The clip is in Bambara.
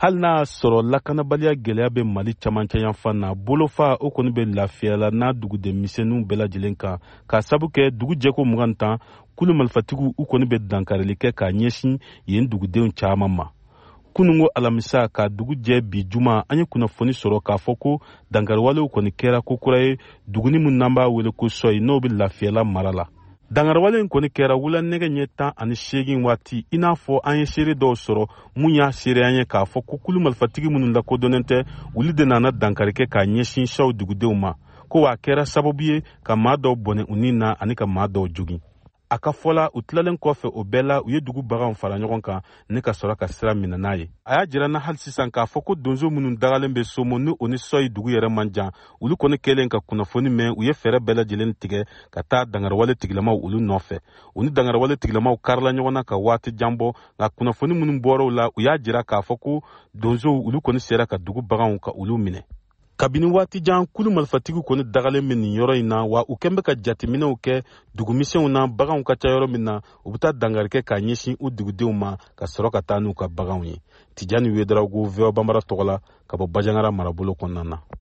hali n'a sɔrɔ lakanabaliya gwɛlɛya bɛ Mali camancɛ yanfan na bolofa o kɔni bɛ lafiyala n'a dugudenmisɛnninw bɛɛ lajɛlen kan k'a sabu kɛ dugu jɛko 20 kulu malifatigiw u kɔni bɛ dankarili kɛ k'a ɲɛsin yen dugudenw caaman ma. Kunungo alamisa ka dugu jɛ bi juma an ye kunnafoni sɔrɔ k'a fɔ ko dankariwalew kɔni kɛra ko kura ye duguni min n'an b'a wele ko sɔyi n'o bɛ lafiyala mara la. Dankariwale in kɔni kɛra wula nɛgɛ ɲɛ 18 waati i n'a fɔ an ye seere dɔw sɔrɔ mun y'a seere an ye k'a fɔ ko kulu marifatigi minnu lakodɔnnen tɛ olu de nana dankari kɛ k'a ɲɛsin saw dugudenw ma ko a kɛra sababu ye ka maa dɔw bɔnɛ u nin na ani ka maa dɔw jogin. A ka fɔla u tilalen kɔfɛ o bɛɛ la u ye dugu baganw fara ɲɔgɔn kan ne ka sɔrɔ ka sira minɛ n'a ye. A y'a jira n na hali sisan k'a fɔ ko donso minnu dagalen bɛ Somo ni o ni Sɔyi dugu yɛrɛ man jan olu kɔni kɛlen ka kunnafoni mɛn u ye fɛɛrɛ bɛɛ lajɛlen tigɛ ka taa dankariwale tigilamaw olu nɔfɛ. U ni dankariwale tigilamaw karila ɲɔgɔn na ka waati jan bɔ nka kunnafoni minnu bɔra la u y'a jira k'a fɔ ko donsow olu kɔni sera ka dugu baganw ka olu minɛ. Kabini waati jan kulu malifatigiw kɔni dagalen bɛ nin yɔrɔ in na wa u kɛn bɛ ka jateminɛw kɛ dugumisɛnw na baganw ka ca yɔrɔ min na u bɛ taa dankari kɛ k'a ɲɛsin u dugudenw ma ka sɔrɔ ka taa n'u ka baganw ye. Tijani Wederawogo VOA Bambara tɔgɔ la ka bɔ Bajangara marabolo kɔnɔna na.